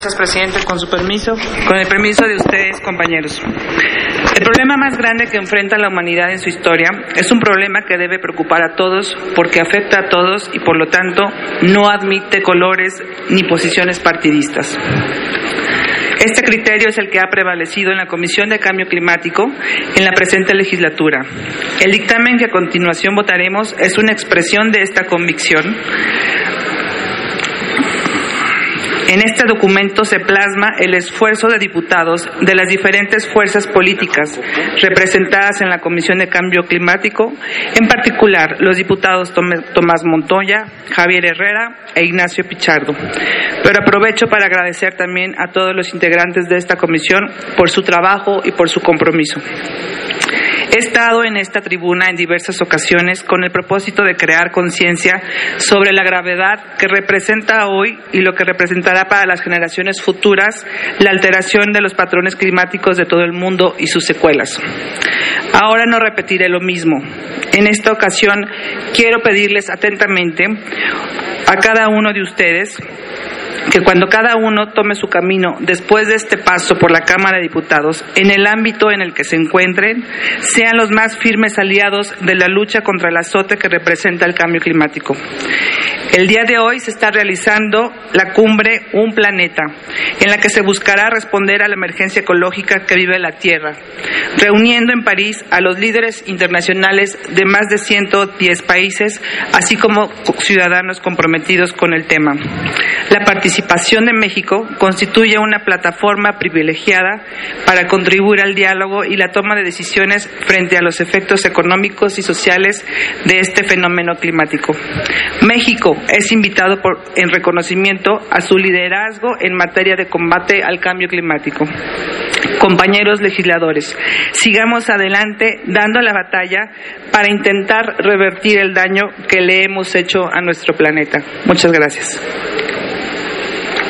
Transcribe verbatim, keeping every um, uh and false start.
Gracias, presidente. Con su permiso, con el permiso de ustedes, compañeros. El problema más grande que enfrenta la humanidad en su historia es un problema que debe preocupar a todos porque afecta a todos y, por lo tanto, no admite colores ni posiciones partidistas. Este criterio es el que ha prevalecido en la Comisión de Cambio Climático en la presente legislatura. El dictamen que a continuación votaremos es una expresión de esta convicción. En este documento se plasma el esfuerzo de diputados de las diferentes fuerzas políticas representadas en la Comisión de Cambio Climático, en particular los diputados Tomás Montoya, Javier Herrera e Ignacio Pichardo. Pero aprovecho para agradecer también a todos los integrantes de esta comisión por su trabajo y por su compromiso. He estado en esta tribuna en diversas ocasiones con el propósito de crear conciencia sobre la gravedad que representa hoy y lo que representará para las generaciones futuras la alteración de los patrones climáticos de todo el mundo y sus secuelas. Ahora no repetiré lo mismo. En esta ocasión quiero pedirles atentamente a cada uno de ustedes que cuando cada uno tome su camino después de este paso por la Cámara de Diputados, en el ámbito en el que se encuentren, sean los más firmes aliados de la lucha contra el azote que representa el cambio climático. El día de hoy se está realizando la cumbre Un Planeta, en la que se buscará responder a la emergencia ecológica que vive la Tierra, reuniendo en París a los líderes internacionales de más de ciento diez países, así como ciudadanos comprometidos con el tema. La participación de México constituye una plataforma privilegiada para contribuir al diálogo y la toma de decisiones frente a los efectos económicos y sociales de este fenómeno climático. México es invitado por, en reconocimiento a su liderazgo en materia de combate al cambio climático. Compañeros legisladores, sigamos adelante dando la batalla para intentar revertir el daño que le hemos hecho a nuestro planeta. Muchas gracias.